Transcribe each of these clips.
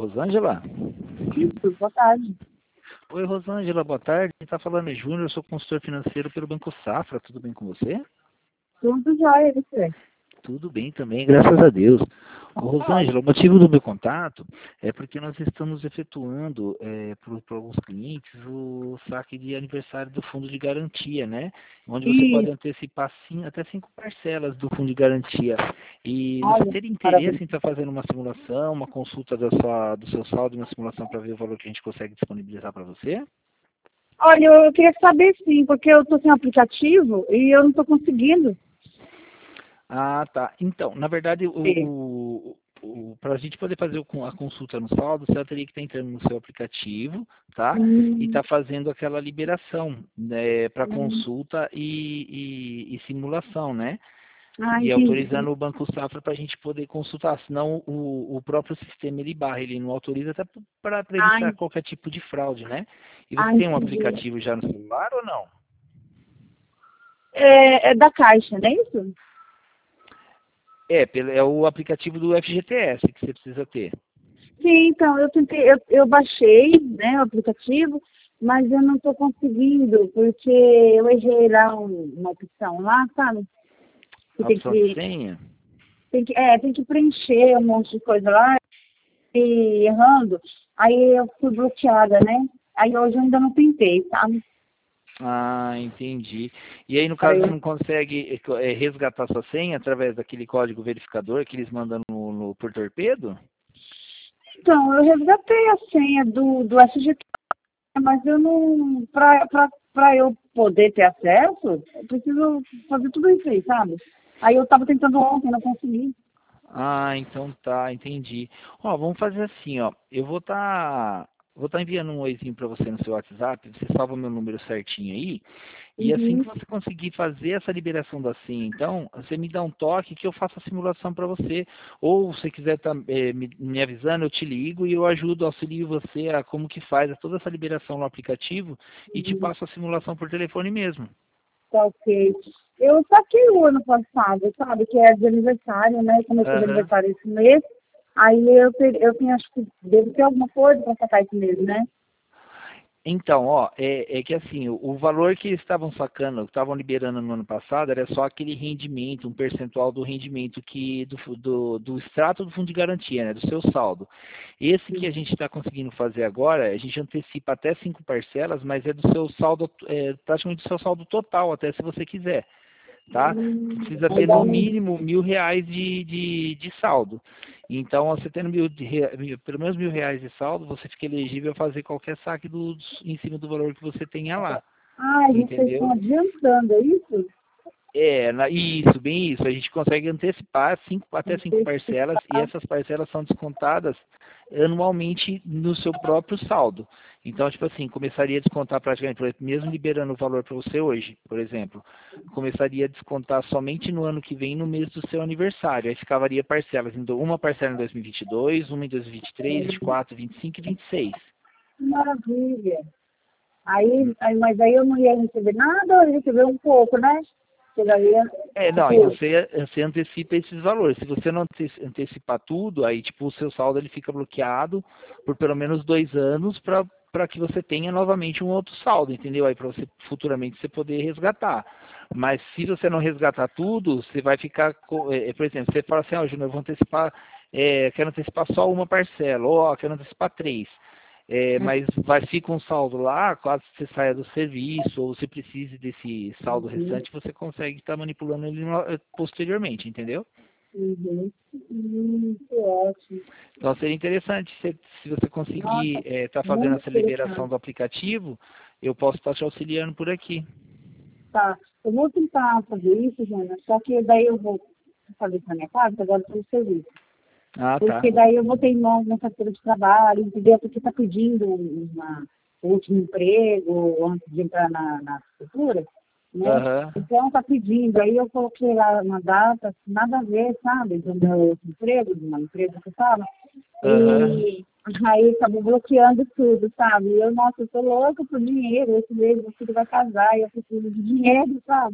Rosângela? Isso, boa tarde. Oi, Rosângela, boa tarde. Quem está falando é Júnior, eu sou consultor financeiro pelo Banco Safra. Tudo bem com você? Tudo jóia, você? Tudo bem também, graças a Deus. Ô, Rosângela, o motivo do meu contato é porque nós estamos efetuando para alguns clientes o saque de aniversário do fundo de garantia, né? Onde você pode antecipar até 5 parcelas do fundo de garantia. E você Olha, teria interesse maravilha. em estar fazendo uma simulação, uma consulta do seu saldo e uma simulação para ver o valor que a gente consegue disponibilizar para você? Olha, eu queria saber sim, porque eu estou sem aplicativo e eu não estou conseguindo Ah, tá. Então, na verdade, ver. para a gente poder fazer a consulta no saldo, você teria que estar entrando no seu aplicativo, tá? E Hum, estar fazendo aquela liberação, né, para hum. consulta e simulação, né? Ah, E entendi. autorizando o Banco Safra para a gente poder consultar, senão o próprio sistema ele barra, ele não autoriza até para Ah, evitar qualquer tipo de fraude, né? E você tem um entendi. aplicativo já no celular ou não? É da Caixa, não é isso? É o aplicativo do FGTS que você precisa ter. Sim, então, eu baixei, né, o aplicativo, mas eu não estou conseguindo, porque eu errei lá uma opção lá, sabe? Que A opção de senha? tem que preencher um monte de coisa lá, e errando, aí eu fui bloqueada, né? Aí hoje eu ainda não tentei, sabe? Ah, entendi. E aí, no Para caso, você eu... não consegue resgatar sua senha através daquele código verificador que eles mandam por torpedo? Então, eu resgatei a senha do SGT, mas eu não. Para eu poder ter acesso, eu preciso fazer tudo isso aí, sabe? Aí eu estava tentando ontem, não consegui. Ah, então tá, entendi. Ó, vamos fazer assim, ó. Eu vou tá enviando um oizinho para você no seu WhatsApp, você salva o meu número certinho aí, e assim Uhum. que você conseguir fazer essa liberação da senha, então, você me dá um toque que eu faço a simulação para você. Ou se você quiser me avisando, eu te ligo e eu ajudo, auxilio você a como que faz toda essa liberação no aplicativo e te Uhum. passo a simulação por telefone mesmo. Tá ok. Eu saquei o ano passado, sabe? Que é de aniversário, né? Como eu fiz Aham. aniversário esse mês, aí eu tenho, acho que deve ter alguma coisa para sacar esse mês, né? Então, ó, é que assim, o valor que eles estavam sacando, estavam liberando no ano passado, era só aquele rendimento, um percentual do rendimento do extrato do fundo de garantia, né, do seu saldo. Esse que a gente está conseguindo fazer agora, a gente antecipa até 5 parcelas, mas é do seu saldo, praticamente do seu saldo total, até se você quiser, tá? Precisa ter no Legal. mínimo R$ 1.000 de saldo. Então, você tendo pelo menos R$ 1.000 de saldo, você fica elegível a fazer qualquer saque em cima do valor que você tenha lá. Ah, vocês estão Entendeu? adiantando, é isso? Isso, bem isso. A gente consegue antecipar até cinco parcelas e Antecipar. essas parcelas são descontadas anualmente no seu próprio saldo. Então, tipo assim, começaria a descontar praticamente, por exemplo, mesmo liberando o valor para você hoje, por exemplo, começaria a descontar somente no ano que vem, no mês do seu aniversário. Aí ficaria parcelas, uma parcela em 2022, uma em 2023, 24, 25 e 26. Que maravilha. Mas aí eu não ia receber nada, eu ia receber um pouco, né? Chegaria, Não, e tipo, você antecipa esses valores. Se você não antecipar tudo, aí tipo o seu saldo ele fica bloqueado por pelo menos 2 anos para que você tenha novamente um outro saldo, entendeu? Aí para você futuramente você poder resgatar. Mas se você não resgatar tudo, você vai ficar, por exemplo, você fala assim, ó, Júnior, eu vou antecipar, quero antecipar só uma parcela, ou ó, quero antecipar 3. Mas fica um saldo lá, caso você saia do serviço ou você precise desse saldo uhum, restante, você consegue estar manipulando ele posteriormente, entendeu? uhum. Que ótimo. Então seria interessante se você conseguir Nossa, estar fazendo muito essa liberação interessante. do aplicativo, eu posso estar te auxiliando por aqui. Tá, eu vou tentar fazer isso, Jana, só que daí eu vou fazer isso na minha casa, agora eu estou no serviço. Ah, tá. Porque daí eu vou ter uma carteira de trabalho, entendeu? Porque está pedindo o último emprego antes de entrar na estrutura, né? Aham, Então está pedindo, aí eu coloquei lá uma data, nada a ver, sabe, do meu outro emprego, de uma empresa que eu estava, aham. e aí acabou bloqueando tudo, sabe? Nossa, eu tô louca por dinheiro, esse mês meu filho vai casar e eu preciso de dinheiro, sabe?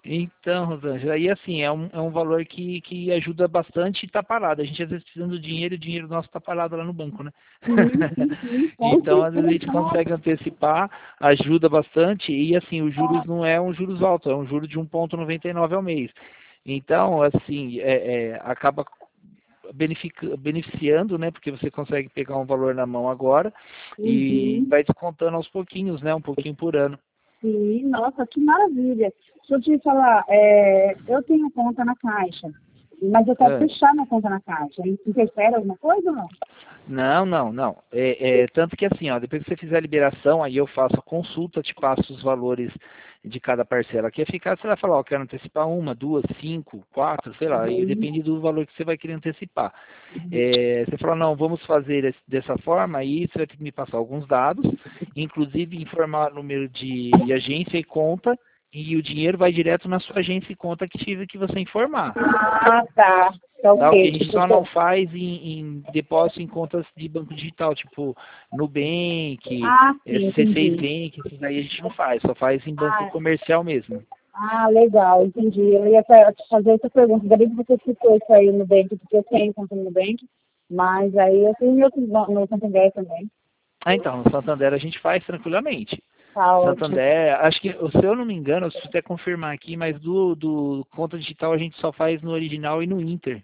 Então, Rosângela, aí assim, é um valor que ajuda bastante e está parado. A gente às vezes precisa do dinheiro e o dinheiro nosso está parado lá no banco, né? Sim, com Então, às vezes a gente certeza. consegue antecipar, ajuda bastante, e assim, os juros não é um juros alto, é um juro de 1,99 ao mês. Então, assim, acaba beneficiando, né? Porque você consegue pegar um valor na mão agora e Uhum. vai descontando aos pouquinhos, né? Um pouquinho por ano. Sim, nossa, que maravilha. Deixa eu te falar, eu tenho conta na Caixa, mas eu quero É. fechar minha conta na Caixa. Interfere alguma coisa ou não? Não, não, não. Tanto que assim, ó, depois que você fizer a liberação, aí eu faço a consulta, te passo os valores de cada parcela que é eficaz, você vai falar, ó, quero antecipar uma, duas, cinco, quatro, sei lá, aí Uhum. depende do valor que você vai querer antecipar. Você fala, não, vamos fazer dessa forma, aí você vai ter que me passar alguns dados, inclusive informar o número de agência e conta, e o dinheiro vai direto na sua agência e conta que tive que você informar. Ah, tá. Tá Tá, o que ok. a gente só não faz em depósito em contas de banco digital, tipo Nubank, Ah, sim, C6 entendi. Bank, esses aí a gente não faz, só faz em banco Ah, comercial mesmo. legal, entendi. Eu ia te fazer essa pergunta. Ainda bem que você citou isso aí no Nubank, porque eu tenho conta no Nubank, mas aí eu tenho no Santander também. Ah, então, no Santander a gente faz tranquilamente. Tá ótimo. Santander, acho que, se eu não me engano, se até confirmar aqui, mas do conta digital a gente só faz no original e no Inter.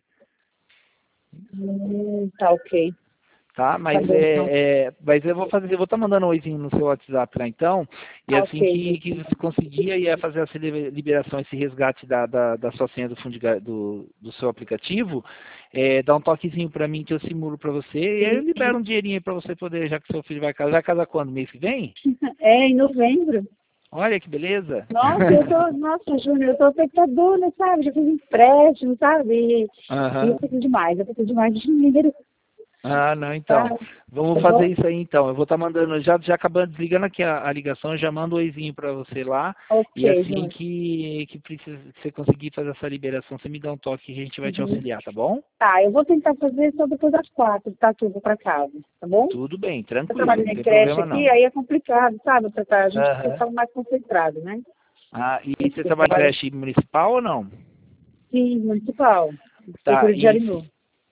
Tá ok. Tá? Tá bom, então. Mas eu vou estar mandando um oizinho no seu WhatsApp lá então, e Tá assim ok. que você conseguir aí fazer essa liberação, esse resgate da sua senha do seu aplicativo, dá um toquezinho para mim que eu simulo para você, e aí eu libero um dinheirinho aí para você poder, já que seu filho vai casar quando? Mês que vem? Em novembro. Olha que beleza! Nossa, Júnior, eu tô espectadora, sabe? Já fiz empréstimo, sabe? E Aham. eu preciso de mais dinheiro, Ah, não, tá? então. Vamos Tá fazer bom? isso aí então. Eu vou estar mandando, já acabando desligando aqui a ligação, eu já mando um oizinho para você lá. E Ok, assim Júnior. que você conseguir fazer essa liberação, você me dá um toque que a gente vai te Uhum. auxiliar, tá bom? Tá, eu vou tentar fazer só depois das 4, tá? Que eu vou pra casa, tá bom? Tudo bem, Eu tranquilo, trabalho não na tem creche problema aqui, não. aí é complicado, sabe? A gente precisa Aham. estar mais concentrado, né? Ah, e você Eu trabalha em trabalho, creche municipal ou não? sim, municipal, Tá, prefeitura de Arinu.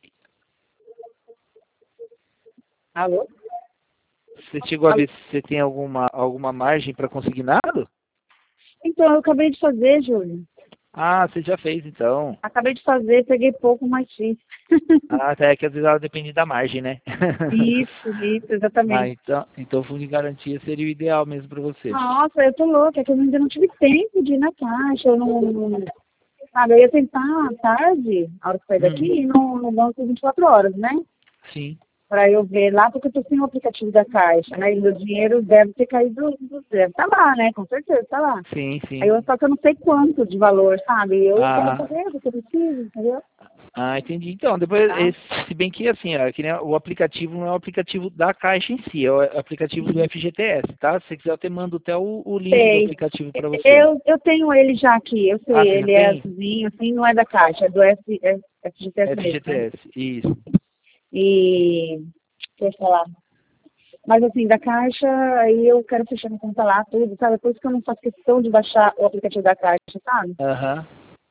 Alô? você chegou a Alô? ver se você tem alguma margem para conseguir nada? Então, eu acabei de fazer, Júnior. Ah, você já fez então. Acabei de fazer, peguei pouco, mas fiz. Ah, até que às vezes ela depende da margem, né? Isso, Ah, exatamente. então fundo de garantia seria o ideal mesmo para você. Nossa, eu tô louca, é que eu ainda não tive tempo de ir na caixa, eu não. Sabe, eu ia tentar à tarde, a hora que sair daqui, Hum, e no banco 24 horas, né? sim, Para eu ver lá, porque eu tô sem o aplicativo da caixa, né? E meu dinheiro deve ter caído, deve estar lá, né? Com certeza, tá lá. sim, Aí sim. eu só que eu não sei quanto de valor, sabe? Eu quero Ah, fazer o que eu preciso, entendeu? entendi. Então, depois, Tá? se bem que assim, ó, que nem o aplicativo não é o aplicativo da Caixa em si, é o aplicativo do FGTS, tá? Se você quiser, eu te mando até o link do Sei. aplicativo para você. Eu tenho ele já aqui, eu Ah, sei, você já ele é tem? azulzinho, assim, não é da caixa, é do FGTS mesmo, né? FGTS, isso. E, deixa eu falar, mas assim, da caixa, aí eu quero fechar minha conta lá, tudo, sabe? Por isso que eu não faço questão de baixar o aplicativo da caixa, sabe? Aham.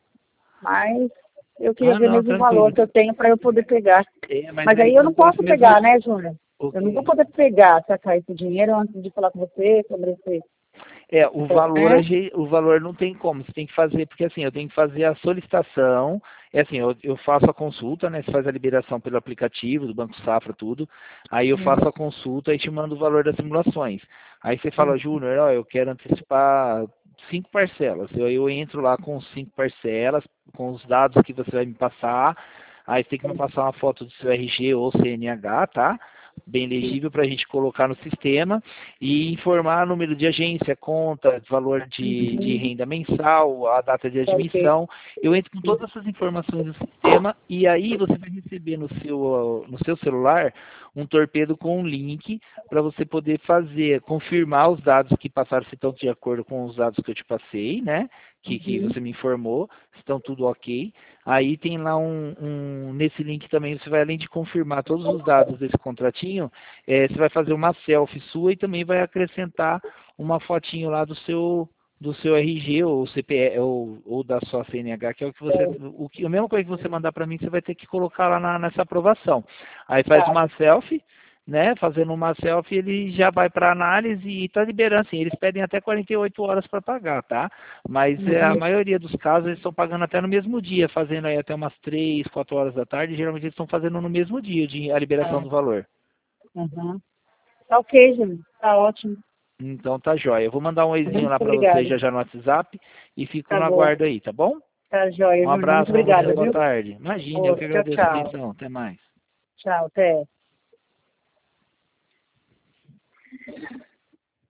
Mas eu queria Ah, ver não, mesmo o valor tranquilo. que eu tenho para eu poder pegar. Mas Mas aí aí eu no não posso próximo mês pegar, né, Júnior? Eu não vou Ok. poder pegar, sacar esse dinheiro antes de falar com você sobre esse. O valor, Né? o valor não tem como, você tem que fazer, porque assim, eu tenho que fazer a solicitação, assim, eu faço a consulta, né, você faz a liberação pelo aplicativo do Banco Safra, tudo, aí eu faço a consulta e te mando o valor das simulações. Aí você fala, Júnior, ó, eu quero antecipar 5 parcelas, eu entro lá com 5 parcelas, com os dados que você vai me passar, aí você tem que me passar uma foto do seu RG ou CNH, tá? Bem legível para a gente colocar no sistema e informar número de agência, conta, valor de Uhum. renda mensal, a data de Tá ok. admissão. Eu entro com todas essas informações no sistema e aí você vai receber no seu celular um torpedo com um link para você poder confirmar os dados que passaram, se estão de acordo com os dados que eu te passei, né? Que Uhum. você me informou, se estão tudo ok. Aí tem lá nesse link também, você vai, além de confirmar todos os dados desse contratinho, você vai fazer uma selfie sua e também vai acrescentar uma fotinho lá do seu RG ou CPF ou da sua CNH, que é o que você, a mesma coisa que você mandar para mim, você vai ter que colocar lá nessa aprovação. Aí faz uma selfie, né? Fazendo uma selfie, ele já vai para análise e está liberando, assim, eles pedem até 48 horas para pagar, tá? Mas a maioria dos casos eles estão pagando até no mesmo dia, fazendo aí até umas 3, 4 horas da tarde, geralmente eles estão fazendo no mesmo dia a liberação do valor. Tá ok, Júlio. Tá ótimo. Então tá jóia. Eu vou mandar um oizinho Muito lá para obrigada. você já no WhatsApp e fico Tá no bom. aguardo aí, tá bom? Tá jóia, Um Júlio. Muito abraço para obrigada, você, boa viu? tarde. Imagine, eu que Tchau, agradeço a tchau. atenção. Até mais. Tchau, até.